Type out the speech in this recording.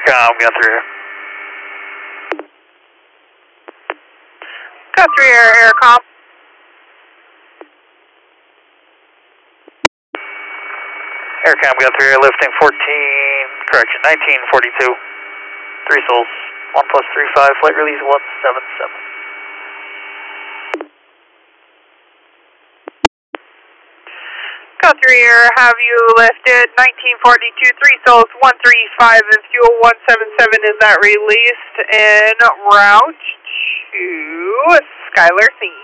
Aircom, got 3 Air. Got 3 Air, Aircom. Aircom, got 3 Air, lifting 1942. 3 souls, 1 plus 35, flight release 177. Got 3 Air, have you lifted 1942, 3 souls, 135 and fuel 177 is that released en route to Skylar Scene.